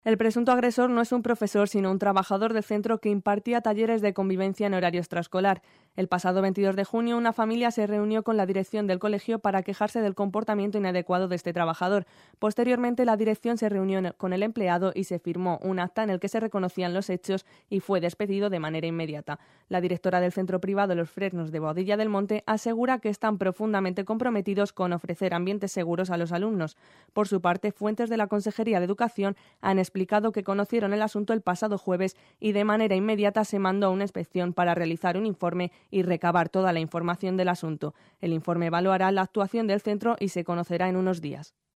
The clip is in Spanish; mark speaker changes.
Speaker 1: El presunto agresor no es un profesor, sino un trabajador del centro que impartía talleres de convivencia en horario extraescolar. El pasado 22 de junio, una familia se reunió con la dirección del colegio para quejarse del comportamiento inadecuado de este trabajador. Posteriormente, la dirección se reunió con el empleado y se firmó un acta en el que se reconocían los hechos y fue despedido de manera inmediata. La directora del centro privado Los Fresnos de Boadilla del Monte asegura que están profundamente comprometidos con ofrecer ambientes seguros a los alumnos. Por su parte, fuentes de la Consejería de Educación han explicado que conocieron el asunto el pasado jueves y de manera inmediata se mandó una inspección para realizar un informe y recabar toda la información del asunto. El informe evaluará la actuación del centro y se conocerá en unos días.